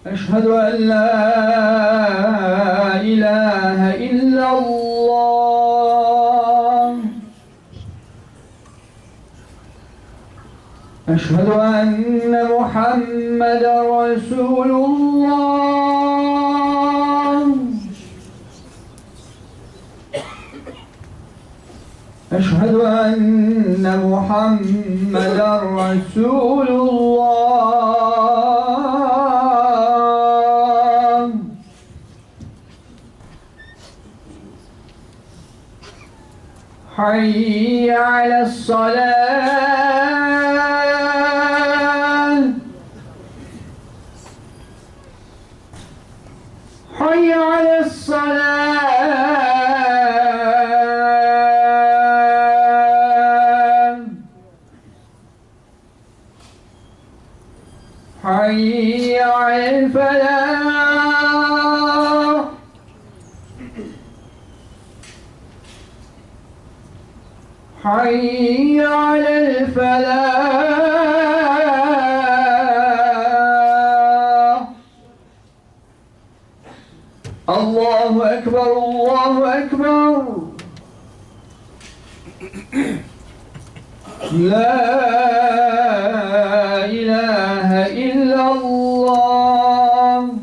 أشهد أن لا إله إلا الله. أشهد أن محمدا رسول الله. أشهد أن محمدا رسول الله. حي على الصلاة. حي على الصلاة. حي على الفلاح. حي على الفلاح. الله أكبر الله أكبر. لا إله إلا الله.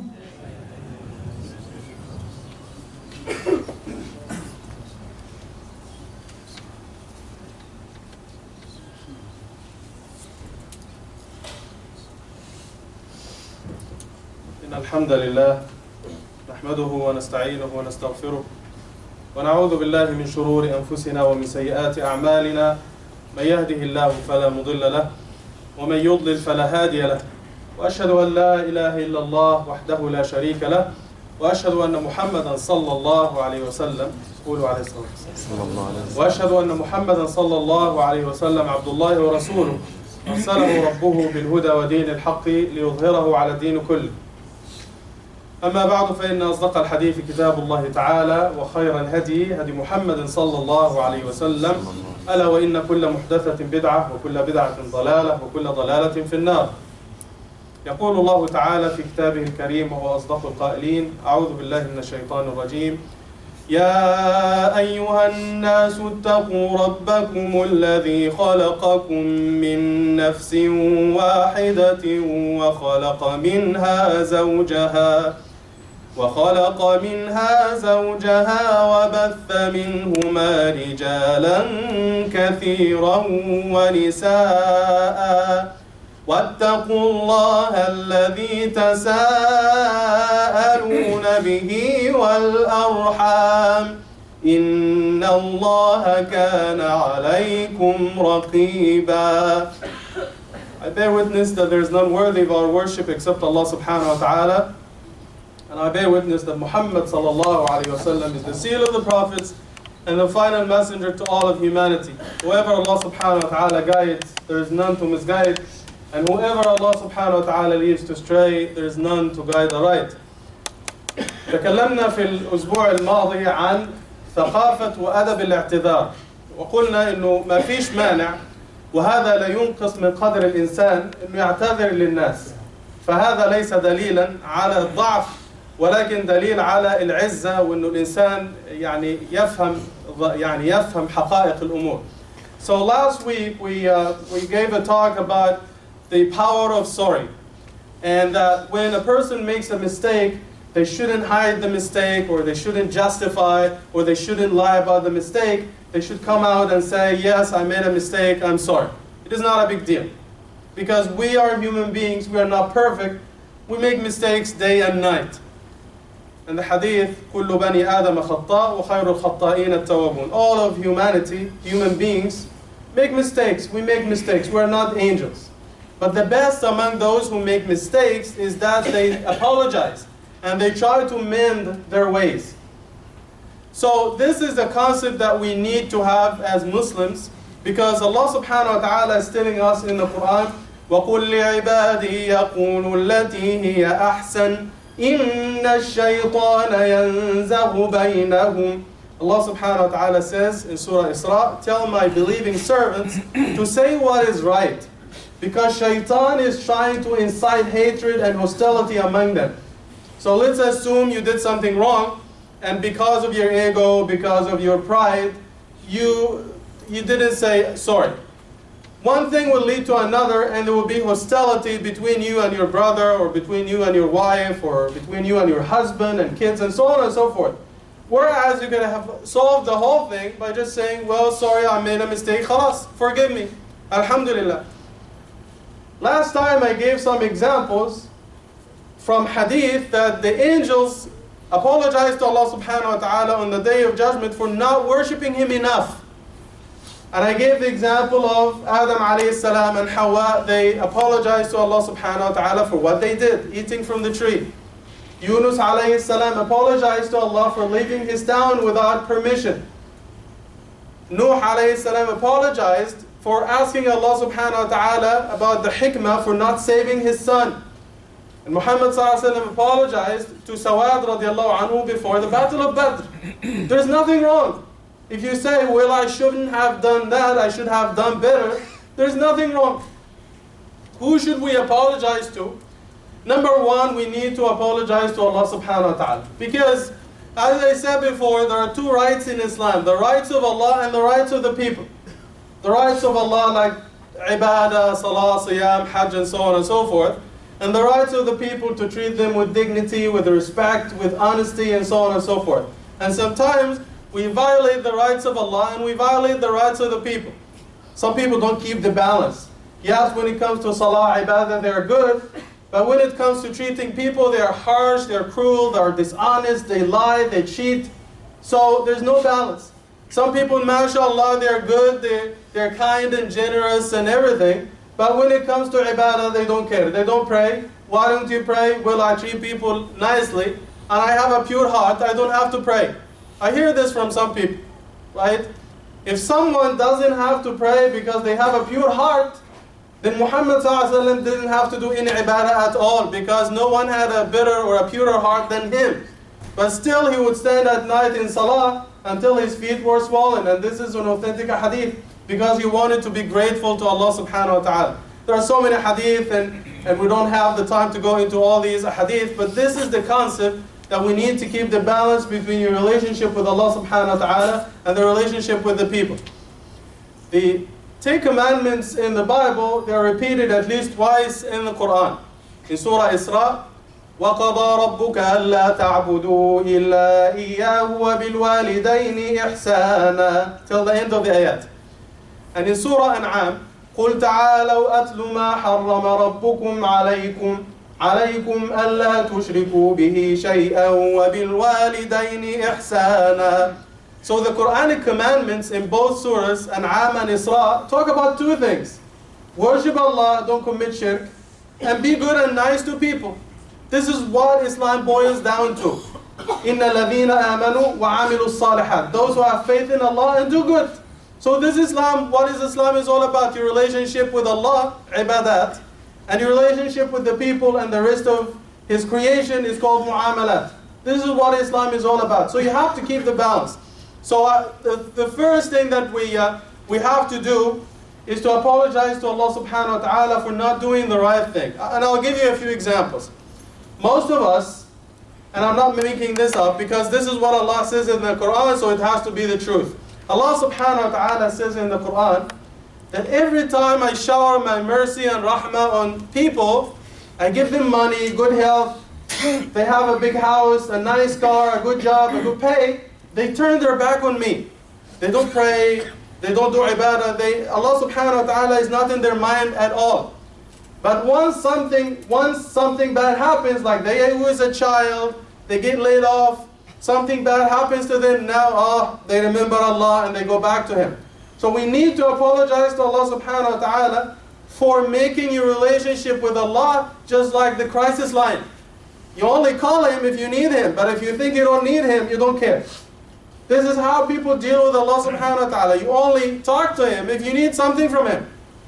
إن الحمد لله نحمده ونستعينه ونستغفره ونعوذ بالله من شرور أنفسنا ومن سيئات أعمالنا. من يهده الله فلا مضل له ومن يضلل فلا هادي له، وأشهد أن لا إله إلا الله وحده لا شريك له، وأشهد أن محمدا صلى الله عليه وسلم قولوا عليه الصلاة والسلام. وأشهد أن محمدا صلى الله عليه وسلم عبد الله ورسوله أرسله ربه بالهدى ودين الحق ليظهره على الدين كله. أما بعد، فإن أصدق الحديث كتاب الله تعالى، وخير الهدي هدي محمد صلى الله عليه وسلم، ألا وإن كل محدثة بدعة وكل بدعة ضلالة وكل ضلالة في النار. يقول الله تعالى في كتابه الكريم وهو أصدق القائلين: أعوذ بالله من الشيطان الرجيم. يا أيها الناس اتقوا ربكم الذي خلقكم من نفس واحدة وخلق منها زوجها وبث منهما رجالا كثيرا ونساء، واتقوا الله الذي تساءلون به والأرحام إن الله كان عليكم رقيبا. I bear witness that there is none worthy of our worship except Allah subhanahu wa ta'ala. And I bear witness that Muhammad sallallahu alayhi wa sallam is the seal of the prophets and the final messenger to all of humanity. Whoever Allah subhanahu wa ta'ala guides, there is none to misguide. And whoever Allah subhanahu wa ta'ala leaves to stray, there is none to guide aright. تكلمنا في الأسبوع الماضي عن ثقافة وأدب الاعتذار، وقلنا إنه ما فيش مانع، وهذا لا ينقص من قدر الإنسان إنه يعتذر للناس، فهذا ليس دليلا على الضعف ولكن دليل على العزة، وإنه الإنسان يفهم حقائق الأمور. So last week we gave a talk about the power of sorry, and that when a person makes a mistake, they shouldn't hide the mistake, or they shouldn't justify, or they shouldn't lie about the mistake. They should come out and say, yes, I made a mistake, I'm sorry. It is not a big deal. Because we are human beings, we are not perfect. We make mistakes day and night. And the hadith, كُلُّ بَنِي آدَمَ خَطَّاءٌ وَخَيْرُ الْخَطَّائِينَ التَّوَّابُونَ. All of humanity, human beings, make mistakes. We make mistakes. We are not angels. But the best among those who make mistakes is that they apologize and they try to mend their ways. So this is a concept that we need to have as Muslims, because Allah subhanahu wa ta'ala is telling us in the Quran, وَقُلْ لِعِبَادِي يَقُولُوا الَّتِي هِيَ أَحْسَنُ إِنَّ الشَّيْطَانَ يَنزَغُ بَيْنَهُمْ. Allah subhanahu wa ta'ala says in Surah Isra, tell my believing servants to say what is right, because shaitan is trying to incite hatred and hostility among them. So let's assume you did something wrong, and because of your ego, because of your pride, you didn't say sorry. One thing will lead to another, and there will be hostility between you and your brother, or between you and your wife, or between you and your husband and kids, and so on and so forth. Whereas you could have solved the whole thing by just saying, well, sorry, I made a mistake, khalas, forgive me, alhamdulillah. Last time I gave some examples from hadith that the angels apologize to Allah subhanahu wa ta'ala on the day of judgment for not worshipping Him enough. And I gave the example of Adam alayhi salam and Hawa. They apologized to Allah subhanahu wa ta'ala for what they did, eating from the tree. Yunus alayhi salam apologized to Allah for leaving his town without permission. Nuh alayhi salam apologized for asking Allah subhanahu wa ta'ala about the hikmah for not saving his son. And Muhammad sallallahu alayhi wa sallam apologized to Sawad radiallahu anhu before the Battle of Badr. There's nothing wrong. If you say, well, I shouldn't have done that, I should have done better, there's nothing wrong. Who should we apologize to? Number one, we need to apologize to Allah subhanahu wa ta'ala. Because, as I said before, there are two rights in Islam. The rights of Allah and the rights of the people. The rights of Allah like ibadah, salah, siyam, hajj, and so on and so forth. And the rights of the people to treat them with dignity, with respect, with honesty, and so on and so forth. And sometimes we violate the rights of Allah and we violate the rights of the people. Some people don't keep the balance. Yes, when it comes to salah, ibadah, they're good. But when it comes to treating people, they are harsh, they are cruel, they are dishonest, they lie, they cheat. So there's no balance. Some people, mashallah, they're good, they're kind and generous and everything. But when it comes to ibadah, they don't care. They don't pray. Why don't you pray? Well, I treat people nicely, and I have a pure heart, I don't have to pray. I hear this from some people, right? If someone doesn't have to pray because they have a pure heart, then Muhammad ﷺ didn't have to do any ibadah at all, because no one had a better or a purer heart than him. But still he would stand at night in salah until his feet were swollen. And this is an authentic hadith, because he wanted to be grateful to Allah subhanahu wa ta'ala. There are so many hadith, and we don't have the time to go into all these hadith, but this is the concept that we need to keep the balance between your relationship with Allah subhanahu wa ta'ala and the relationship with the people. The 10 commandments in the Bible, they are repeated at least twice in the Quran. In Surah Isra, وَقَضَى رَبُّكَ أَلَّا تَعْبُدُوا إِلَّا إِيَّاهُ وَبِالْوَالِدَيْنِ إِحْسَانًا, till the end of the ayat. And in Surah An'am, قُلْ تَعَالَوْا أَتْلُ مَا حَرَّمَ رَبُّكُمْ عليكم ألا تشركوا به شيئا وبالوالدين إحسانا. So the Quranic commandments in both surahs, An'am and Isra, talk about two things. Worship Allah, don't commit shirk, and be good and nice to people. This is what Islam boils down to. إِنَّ الَّذِينَ آمَنُوا وَعَمِلُوا الصَّالِحَاتِ. Those who have faith in Allah and do good. So this Islam, what is Islam is all about? Your relationship with Allah, ibadat, and your relationship with the people and the rest of His creation is called mu'amalat. This is what Islam is all about. So you have to keep the balance. So the first thing that we have to do is to apologize to Allah subhanahu wa ta'ala for not doing the right thing. And I'll give you a few examples. Most of us, and I'm not making this up because this is what Allah says in the Quran, so it has to be the truth. Allah subhanahu wa ta'ala says in the Quran that every time I shower my mercy and rahmah on people, I give them money, good health, they have a big house, a nice car, a good job, a good pay, they turn their back on me. They don't pray, they don't do ibadah, Allah subhanahu wa ta'ala is not in their mind at all. But once something bad happens, like they lose a child, they get laid off, something bad happens to them, now they remember Allah and they go back to Him. So we need to apologize to Allah subhanahu wa ta'ala for making your relationship with Allah just like the crisis line. You only call Him if you need Him, but if you think you don't need Him, you don't care. This is how people deal with Allah subhanahu wa ta'ala. You only talk to Him if you need something from Him.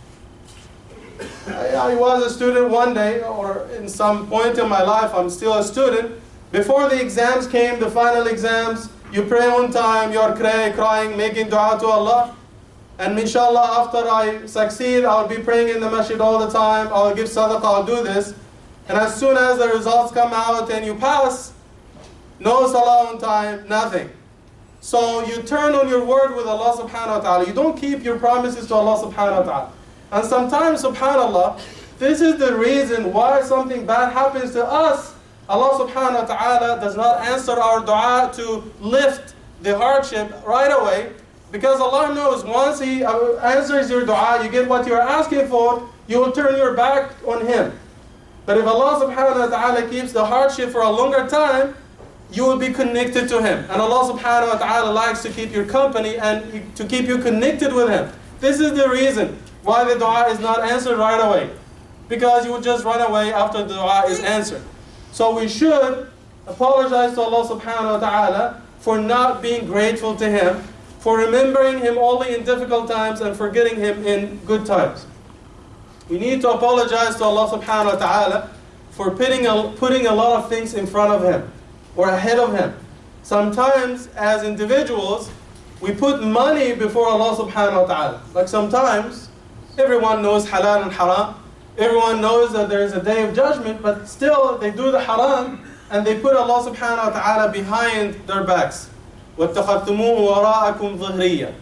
I was a student one day, or in some point in my life, I'm still a student. Before the exams came, the final exams, you pray on time, you're crying, making dua to Allah. and inshallah after I succeed, I'll be praying in the masjid all the time, I'll give sadaqah, I'll do this. And as soon as the results come out and you pass, no salah on time, nothing. So you turn on your word with Allah subhanahu wa ta'ala. You don't keep your promises to Allah subhanahu wa ta'ala. And sometimes, subhanallah, this is the reason why something bad happens to us. Allah subhanahu wa ta'ala does not answer our dua to lift the hardship right away. Because Allah knows once He answers your dua, you get what you're asking for, you will turn your back on Him. But if Allah subhanahu wa ta'ala keeps the hardship for a longer time, you will be connected to Him. And Allah subhanahu wa ta'ala likes to keep your company and to keep you connected with Him. This is the reason why the dua is not answered right away. Because you will just run away after the dua is answered. So we should apologize to Allah subhanahu wa ta'ala for not being grateful to Him, for remembering Him only in difficult times and forgetting Him in good times. We need to apologize to Allah subhanahu wa ta'ala for putting a lot of things in front of Him or ahead of Him. Sometimes as individuals, we put money before Allah subhanahu wa ta'ala. Like sometimes, everyone knows halal and haram. Everyone knows that there is a day of judgment, but still they do the haram and they put Allah subhanahu wa ta'ala behind their backs. وَاتَّخَذْتُمُوهُ وَرَاءَكُمْ ظِهْرِيًّا.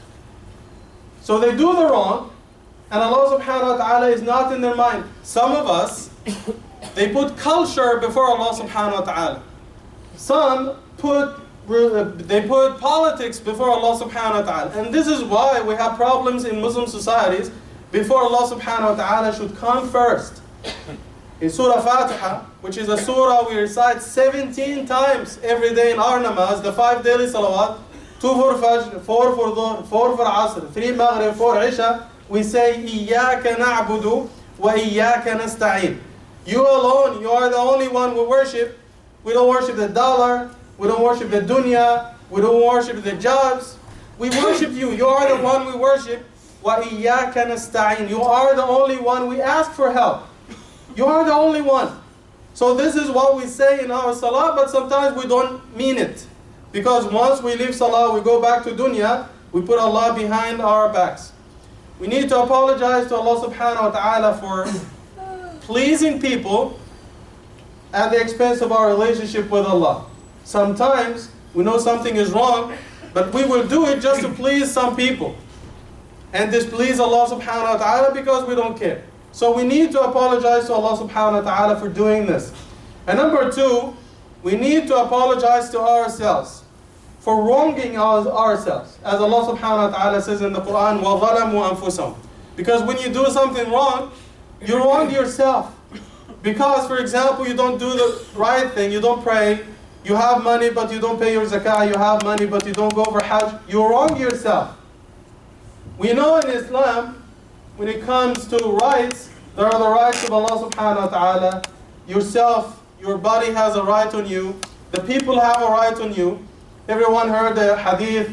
So they do the wrong, and Allah subhanahu wa ta'ala is not in their mind. Some of us, they put culture before Allah subhanahu wa ta'ala. Some put politics before Allah subhanahu wa ta'ala. And this is why we have problems in Muslim societies. Before Allah subhanahu wa ta'ala should come first. In Surah Fatiha, which is a surah we recite 17 times every day in our namaz, the 5 daily salawat, 2 for Fajr, 4 for Dhuhr, 4 for Asr, 3 Maghrib, 4 Isha, we say, إِيَّاكَ نَعْبُدُ وَإِيَّاكَ نَسْتَعِينُ. You alone, you are the only one we worship. We don't worship the dollar, we don't worship the dunya, we don't worship the jobs. We worship you, you are the one we worship. وَإِيَّاكَ نَسْتَعِينُ. You are the only one we ask for help. You are the only one. So this is what we say in our salah, but sometimes we don't mean it. Because once we leave salah, we go back to dunya, we put Allah behind our backs. We need to apologize to Allah subhanahu wa ta'ala for pleasing people at the expense of our relationship with Allah. Sometimes we know something is wrong, but we will do it just to please some people and displease Allah subhanahu wa ta'ala because we don't care. So we need to apologize to Allah subhanahu wa ta'ala for doing this. And number 2, we need to apologize to ourselves for wronging ourselves. As Allah subhanahu wa ta'ala says in the Quran, وَظَلَمُوا أَنفُسَهُمْ. Because when you do something wrong, you wrong yourself. Because, for example, you don't do the right thing, you don't pray, you have money but you don't pay your zakah, you have money but you don't go for hajj, you wrong yourself. We know in Islam, when it comes to rights, there are the rights of Allah subhanahu wa ta'ala. Yourself, your body has a right on you. The people have a right on you. Everyone heard the hadith,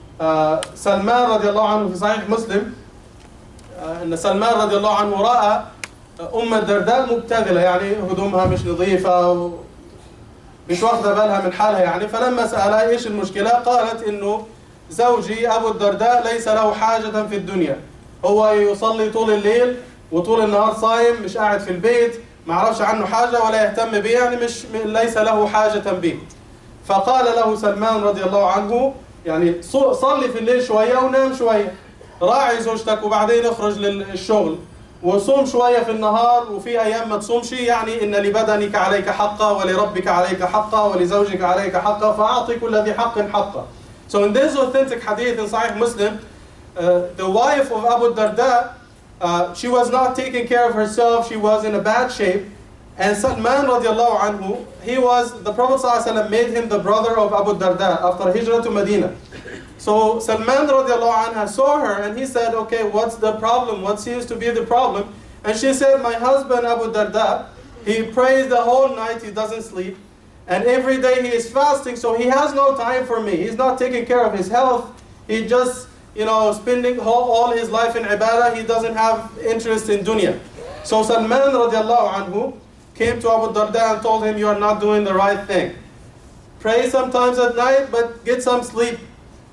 Salman radiallahu anhu في صحيح مسلم, أن سلمان رضي الله عنه رأى الدرداء مبتذلة, يعني هدومها مش نظيفة مش واخدة بالها من حالها يعني. فلما سألها إيش المشكلة قالت إنه زوجي أبو الدرداء ليس له حاجة في الدنيا. هو يصلي طول الليل وطول النهار صايم, مش قاعد في البيت, ما عرفش عنه حاجة ولا يهتم به, يعني ليس له حاجة به. فقال له سلمان رضي الله عنه, يعني صلي في الليل شوية ونام شوية, راعي زوجتك وبعدين اخرج للشغل, وصوم شوية في النهار وفي أيام ما تصومش, يعني إن لبدنك عليك حقا ولربك عليك حقا ولزوجك عليك حقا فأعطي كل ذي حق حقا. So in this authentic hadith in Sahih Muslim, the wife of Abu Darda, she was not taking care of herself, she was in a bad shape. And Salman radiallahu anhu, the Prophet ﷺ made him the brother of Abu Darda after Hijrah to Medina. So Salman radiallahu anha saw her and he said, okay, what's the problem? What seems to be the problem? And she said, my husband Abu Darda, he prays the whole night, he doesn't sleep. And every day he is fasting, so he has no time for me. He's not taking care of his health. He just, spending all his life in ibadah. He doesn't have interest in dunya. So Salman radiallahu anhu came to Abu Darda and told him, you are not doing the right thing. Pray sometimes at night, but get some sleep.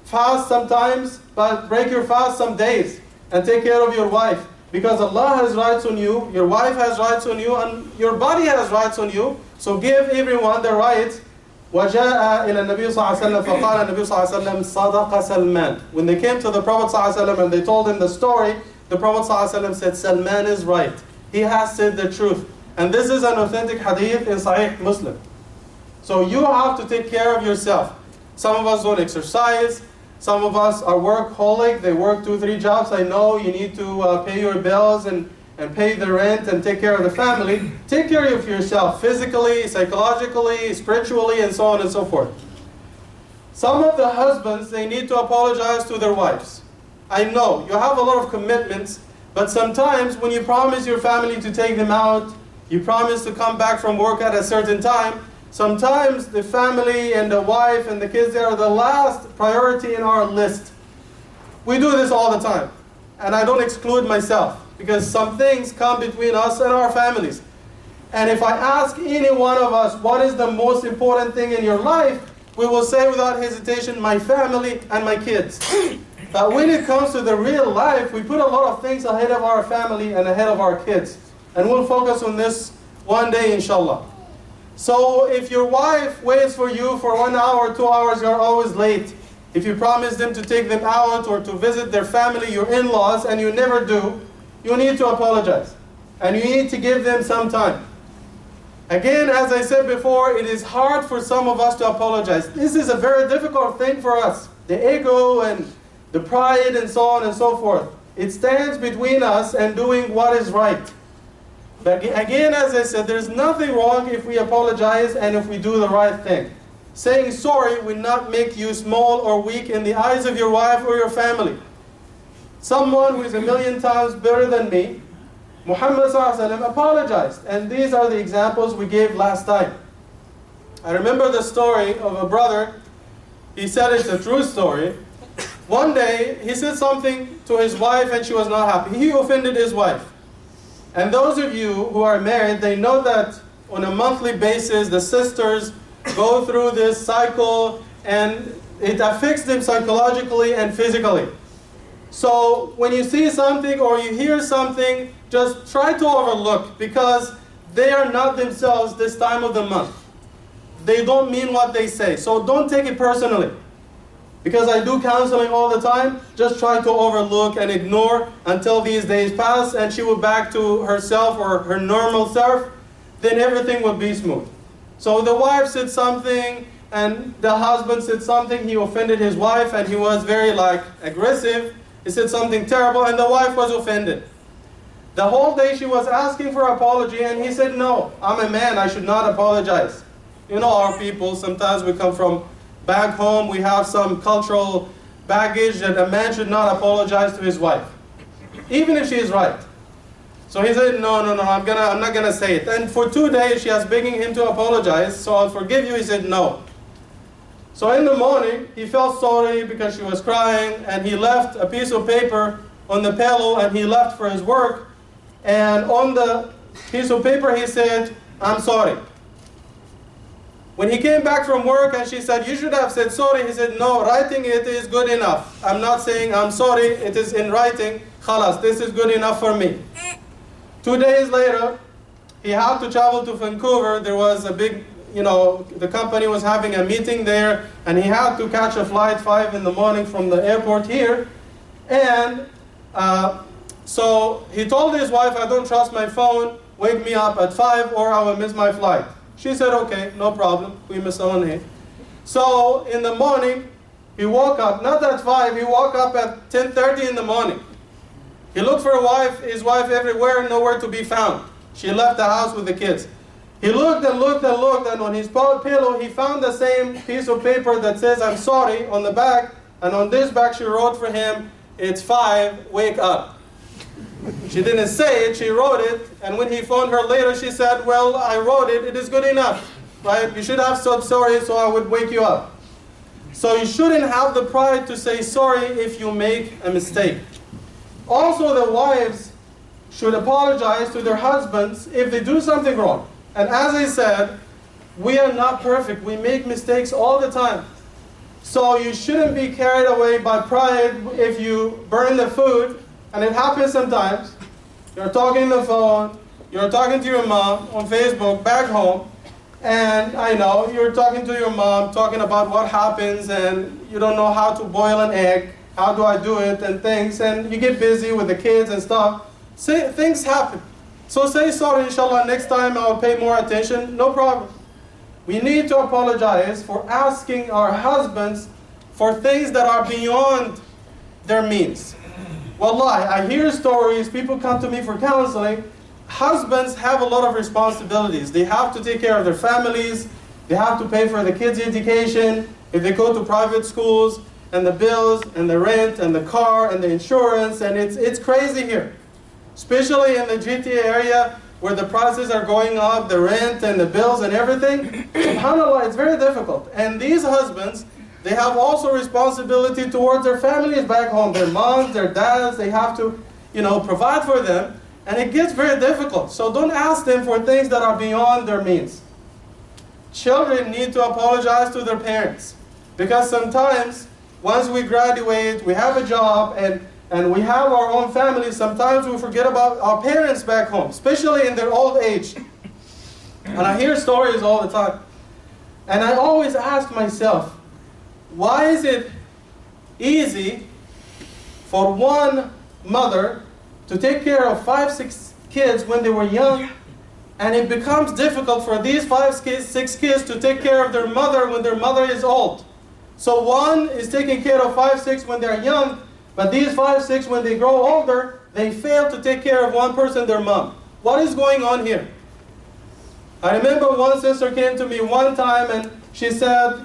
fast sometimes, but break your fast some days and take care of your wife. Because Allah has rights on you, your wife has rights on you, and your body has rights on you. So give everyone their rights. وَجَاءَ إِلَى النَّبِيِّ صَلَّى اللَّهُ عَلَيْهِ وسلم فَقَالَ النَّبِيُّ صَلَّى اللَّهُ عَلَيْهِ وسلم صَدَقَ سَلْمَانٌ. When they came to the Prophet صلى الله عليه وسلم and they told him the story, the Prophet صلى الله عليه وسلم said, Salman is right. He has said the truth. And this is an authentic hadith in Sahih Muslim. So you have to take care of yourself. Some of us don't exercise. Some of us are workaholic. They work 2-3 jobs. I know you need to pay your bills and pay the rent and take care of the family. Take care of yourself physically, psychologically, spiritually, and so on and so forth. Some of the husbands, they need to apologize to their wives. I know you have a lot of commitments, but sometimes when you promise your family to take them out, you promise to come back from work at a certain time, sometimes the family and the wife and the kids, they are the last priority in our list. We do this all the time. And I don't exclude myself, because some things come between us and our families. And if I ask any one of us, what is the most important thing in your life? We will say without hesitation, my family and my kids. But when it comes to the real life, we put a lot of things ahead of our family and ahead of our kids. And we'll focus on this one day, inshallah. So if your wife waits for you for 1 hour, 2 hours, you're always late. If you promise them to take them out or to visit their family, your in-laws, and you never do, you need to apologize. And you need to give them some time. Again, as I said before, it is hard for some of us to apologize. This is a very difficult thing for us. The ego and the pride and so on and so forth. It stands between us and doing what is right. But again, as I said, there's nothing wrong if we apologize and if we do the right thing. Saying sorry will not make you small or weak in the eyes of your wife or your family. Someone who is 1,000,000 times better than me, Muhammad ﷺ, apologized. And these are the examples we gave last time. I remember the story of a brother. He said it's a true story. One day, he said something to his wife and she was not happy. He offended his wife. And those of you who are married, they know that on a monthly basis, the sisters go through this cycle and it affects them psychologically and physically. So when you see something or you hear something, just try to overlook, because they are not themselves this time of the month. They don't mean what they say. So don't take it personally. Because I do counseling all the time, just try to overlook and ignore until these days pass and she will back to herself or her normal self, then everything will be smooth. So the wife said something and the husband said something, he offended his wife and he was very aggressive. He said something terrible and the wife was offended. The whole day she was asking for apology and he said, no, I'm a man, I should not apologize. You know our people, sometimes we come from back home, we have some cultural baggage that a man should not apologize to his wife, even if she is right. So he said, no, I'm not gonna say it. And for 2 days she was begging him to apologize, so I'll forgive you. He said no. So in the morning, he felt sorry because she was crying, and he left a piece of paper on the pillow and he left for his work. And on the piece of paper he said, I'm sorry. When he came back from work and she said, you should have said sorry, he said, no, writing it is good enough. I'm not saying I'm sorry, it is in writing. Khalas, this is good enough for me. 2 days later, he had to travel to Vancouver. There was a big, the company was having a meeting there, and he had to catch a flight 5 in the morning from the airport here. And so he told his wife, I don't trust my phone, wake me up at 5 or I will miss my flight. She said, okay, no problem. We miss on here. So in the morning, he woke up, not at 5, he woke up at 10:30 in the morning. He looked for his wife everywhere, nowhere to be found. She left the house with the kids. He looked and looked and looked, and on his pillow, he found the same piece of paper that says, I'm sorry, on the back. And on this back, she wrote for him, it's 5, wake up. She didn't say it, she wrote it, and when he phoned her later, she said, well, I wrote it, it is good enough, right? You should have said sorry so I would wake you up. So you shouldn't have the pride to say sorry if you make a mistake. Also, the wives should apologize to their husbands if they do something wrong. And as I said, we are not perfect, we make mistakes all the time. So you shouldn't be carried away by pride if you burn the food, and it happens sometimes. You're talking on the phone, you're talking to your mom on Facebook back home, and I know you're talking to your mom, talking about what happens, and you don't know how to boil an egg, how do I do it, and things, and you get busy with the kids and stuff. Things happen. So say sorry, inshallah, next time I'll pay more attention, no problem. We need to apologize for asking our husbands for things that are beyond their means. Wallahi, I hear stories, people come to me for counseling. Husbands have a lot of responsibilities. They have to take care of their families, they have to pay for the kids' education, if they go to private schools, and the bills, and the rent, and the car, and the insurance, and it's crazy here. Especially in the GTA area, where the prices are going up, the rent and the bills and everything. SubhanAllah, it's very difficult. And these husbands, they have also responsibility towards their families back home. Their moms, their dads, they have to, provide for them. And it gets very difficult. So don't ask them for things that are beyond their means. Children need to apologize to their parents. Because sometimes, once we graduate, we have a job, and we have our own families, sometimes we forget about our parents back home, especially in their old age. And I hear stories all the time. And I always ask myself, why is it easy for one mother to take care of 5, 6 kids when they were young, and it becomes difficult for these 5, 6 kids to take care of their mother when their mother is old? So one is taking care of 5, 6 when they're young, but these 5, 6, when they grow older, they fail to take care of one person, their mom. What is going on here? I remember one sister came to me one time and she said,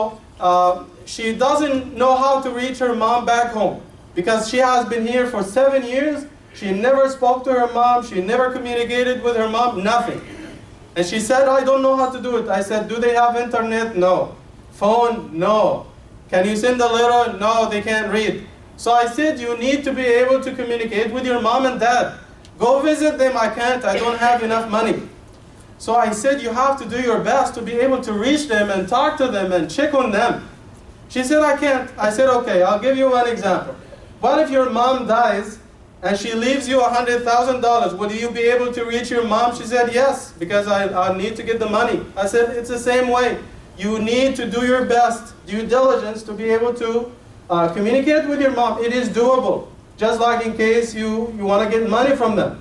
she doesn't know how to reach her mom back home because she has been here for 7 years. She never spoke to her mom. She never communicated with her mom, nothing. And she said, I don't know how to do it. I said, do they have internet? No. Phone? No. Can you send a letter? No, they can't read. So I said, you need to be able to communicate with your mom and dad. Go visit them. I can't. I don't have enough money. So I said, you have to do your best to be able to reach them and talk to them and check on them. She said, I can't. I said, okay, I'll give you one example. What if your mom dies and she leaves you $100,000? Would you be able to reach your mom? She said, yes, because I need to get the money. I said, it's the same way. You need to do your best due diligence to be able to communicate with your mom. It is doable, just like in case you want to get money from them.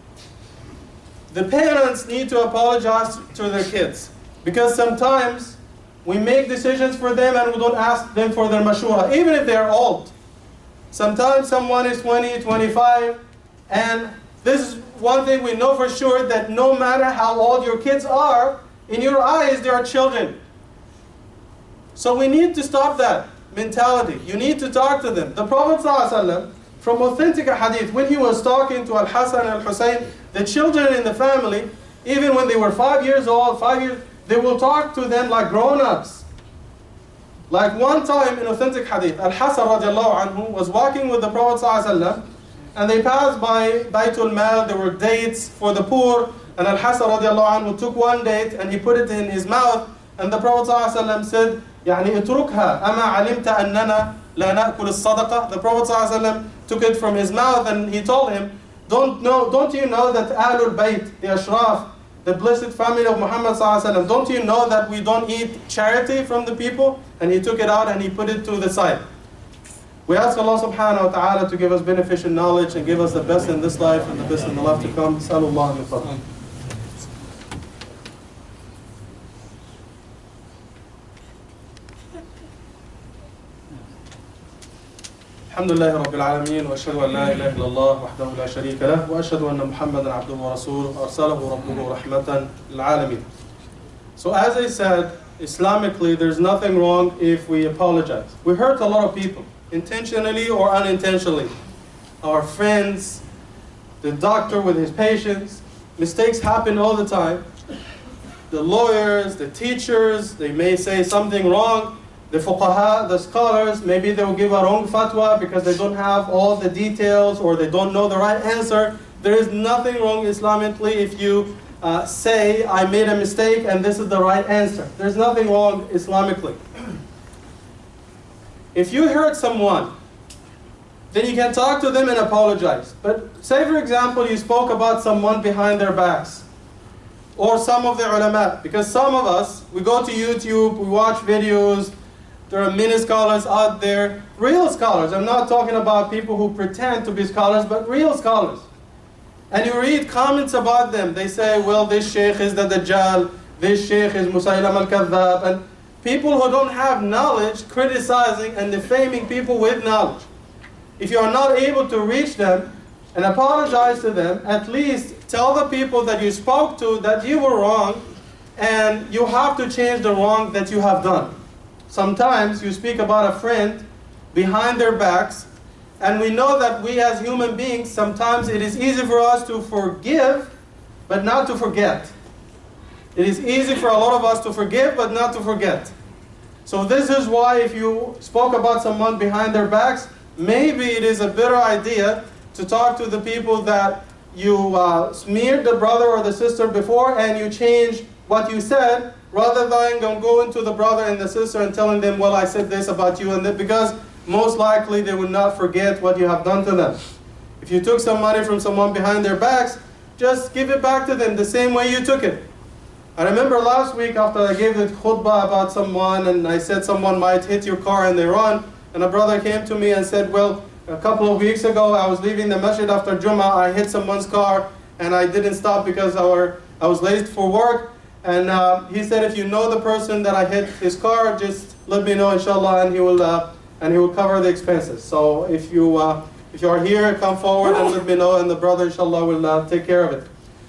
The parents need to apologize to their kids because sometimes we make decisions for them and we don't ask them for their mashura, even if they're old. Sometimes someone is 20, 25, and this is one thing we know for sure, that no matter how old your kids are, in your eyes they are children. So we need to stop that mentality. You need to talk to them. The Prophet ﷺ, from authentic hadith, when he was talking to Al-Hasan and Al-Husayn, the children in the family, even when they were 5 years old, they will talk to them like grown-ups. Like one time in authentic hadith, Al-Hasan radiallahu anhu was walking with the Prophet ﷺ, and they passed by Baytul Mal. There were dates for the poor, and Al-Hasan radiallahu anhu took one date and he put it in his mouth, and the Prophet ﷺ said, يعني اتركها أما علمت أننا لا نأكل الصدقة. The Prophet ﷺ took it from his mouth and he told him, don't you know that Ahlul Bayt, the Ashraf, the blessed family of Muhammad ﷺ, don't you know that we don't eat charity from the people? And he took it out and he put it to the side. We ask Allah subhanahu wa ta'ala to give us beneficial knowledge and give us the best in this life and the best in the life to come. Sallallahu min fadl. الحمد لله رب العالمين وأشهد أن لا إله إلا الله وحده لا شريك له وأشهد أن محمدا عبده ورسوله أرسله ربه رحمة للعالمين. So as I said, Islamically, there's nothing wrong if we apologize. We hurt a lot of people, intentionally or unintentionally. Our friends, the doctor with his patients. Mistakes happen all the time. The lawyers, the teachers, they may say something wrong. The fuqaha, the scholars, maybe they will give a wrong fatwa because they don't have all the details or they don't know the right answer. There is nothing wrong Islamically if you say, I made a mistake and this is the right answer. There's nothing wrong Islamically. If you hurt someone, then you can talk to them and apologize. But say for example, you spoke about someone behind their backs, or some of the ulama, because some of us, we go to YouTube, we watch videos, there are many scholars out there, real scholars. I'm not talking about people who pretend to be scholars, but real scholars. And you read comments about them. They say, well, this sheikh is the Dajjal, this sheikh is Musaylam al-Kadhab, and people who don't have knowledge criticizing and defaming people with knowledge. If you are not able to reach them and apologize to them, at least tell the people that you spoke to that you were wrong and you have to change the wrong that you have done. Sometimes you speak about a friend behind their backs, and we know that we as human beings, sometimes it is easy for us to forgive but not to forget. It is easy for a lot of us to forgive but not to forget. So this is why if you spoke about someone behind their backs, maybe it is a better idea to talk to the people that you smeared the brother or the sister before and you change what you said, rather than go into the brother and the sister and telling them, well, I said this about you and that, because most likely they will not forget what you have done to them. If you took some money from someone behind their backs, just give it back to them the same way you took it. I remember last week after I gave the khutbah about someone and I said someone might hit your car and they run, and a brother came to me and said, well, a couple of weeks ago I was leaving the masjid after Jummah, I hit someone's car and I didn't stop because I was late for work. And he said, if you know the person that I hit his car, just let me know, inshallah, and he will cover the expenses. So if you are here, come forward and let me know, and the brother, inshallah, will take care of it.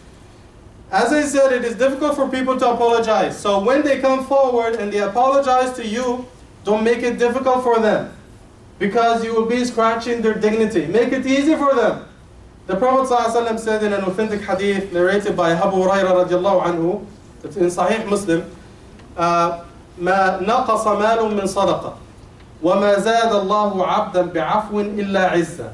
As I said, it is difficult for people to apologize. So when they come forward and they apologize to you, don't make it difficult for them, because you will be scratching their dignity. Make it easy for them. The Prophet ﷺ said in an authentic hadith narrated by Abu Hurairah radiallahu anhu, it's in Sahih Muslim, ما نقص مال من صدقة وما زاد الله عبدا بعفو إلا عزا.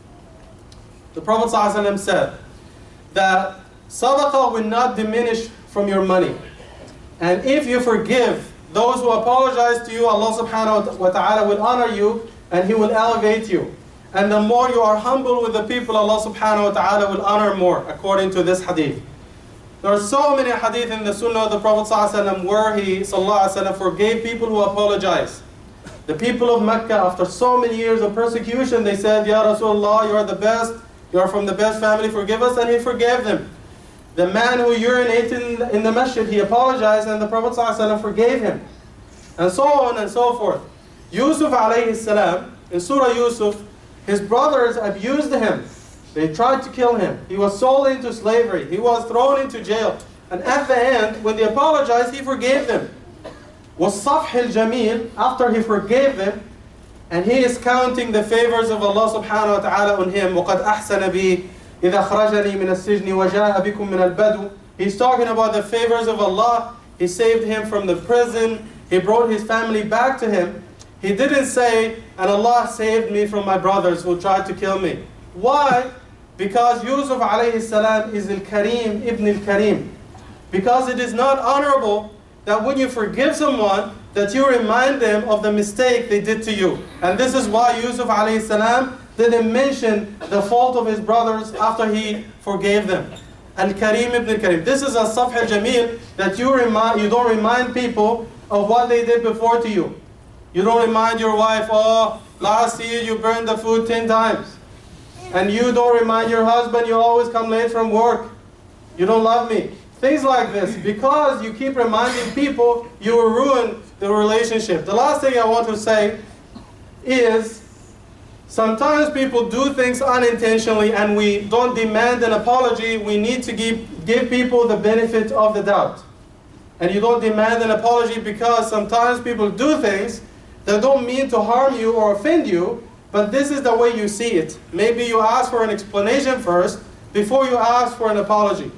The Prophet ﷺ said that sadaqah will not diminish from your money. And if you forgive those who apologize to you, Allah subhanahu wa ta'ala will honor you and He will elevate you. And the more you are humble with the people, Allah subhanahu wa ta'ala will honor more, according to this hadith. There are so many hadith in the Sunnah of the Prophet ﷺ where he ﷺ forgave people who apologize. The people of Mecca, after so many years of persecution, they said, Ya Rasulullah, you are the best, you are from the best family, forgive us, and he forgave them. The man who urinated in the masjid, he apologized, and the Prophet ﷺ forgave him. And so on and so forth. Yusuf alayhi salam, in Surah Yusuf, his brothers abused him. They tried to kill him. He was sold into slavery. He was thrown into jail. And at the end, when they apologized, he forgave them. وَالصَّفْحِ الْجَمِيلِ, after he forgave them, and he is counting the favors of Allah subhanahu wa ta'ala on him. وَقَدْ أَحْسَنَ بِي إِذَا خَرَجَنِي مِنَ السِّجْنِ وَجَاءَ بِكُم مِنَ الْبَدُوِ. He's talking about the favors of Allah. He saved him from the prison. He brought his family back to him. He didn't say, and Allah saved me from my brothers who tried to kill me. Why? Because Yusuf alayhi salam is al-Karim, ibn al-Karim. Because it is not honorable that when you forgive someone, that you remind them of the mistake they did to you. And this is why Yusuf alayhi salam didn't mention the fault of his brothers after he forgave them. Al-Karim ibn al-Karim. This is a safh al-jameel, that you don't remind people of what they did before to you. You don't remind your wife, oh, last year you burned the food 10 times. And you don't remind your husband, you always come late from work. You don't love me. Things like this. Because you keep reminding people, you will ruin the relationship. The last thing I want to say is, sometimes people do things unintentionally and we don't demand an apology. We need to give people the benefit of the doubt. And you don't demand an apology because sometimes people do things that don't mean to harm you or offend you, but this is the way you see it. Maybe you ask for an explanation first before you ask for an apology.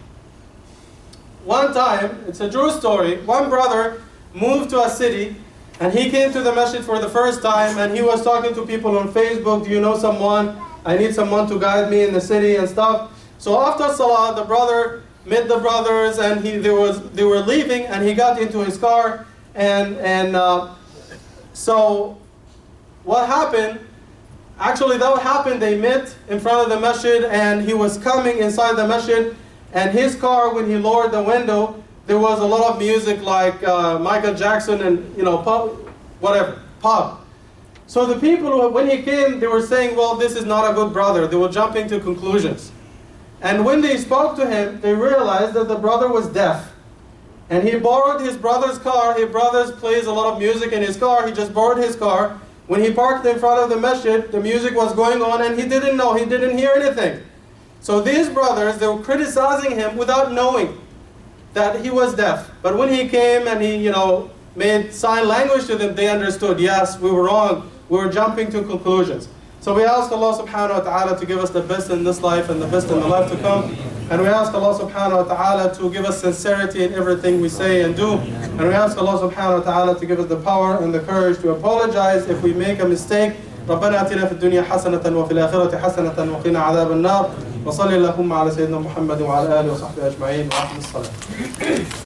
One time, it's a true story, one brother moved to a city and he came to the masjid for the first time and he was talking to people on Facebook, do you know someone? I need someone to guide me in the city and stuff. So after Salah, the brother met the brothers and they were leaving and he got into his car and so what happened, actually that what happened, they met in front of the masjid and he was coming inside the masjid, and his car, when he lowered the window, there was a lot of music like Michael Jackson and, you know, pop. So the people, when he came, they were saying, well, this is not a good brother. They were jumping to conclusions. And when they spoke to him, they realized that the brother was deaf. And he borrowed his brother's car. His brother plays a lot of music in his car. He just borrowed his car. When he parked in front of the masjid, the music was going on and he didn't know. He didn't hear anything. So these brothers, they were criticizing him without knowing that he was deaf. But when he came and he, you know, made sign language to them, they understood, yes, we were wrong. We were jumping to conclusions. So we ask Allah subhanahu wa ta'ala to give us the best in this life and the best in the life to come. And we ask Allah subhanahu wa ta'ala to give us sincerity in everything we say and do. And we ask Allah subhanahu wa ta'ala to give us the power and the courage to apologize if we make a mistake. ربنا آتنا في الدنيا حسنة وفي الآخرة حسنة وقنا عذاب النار وصلي اللهم على سيدنا محمد وعلى آله وصحبه أجمعين وأقم الصلاة.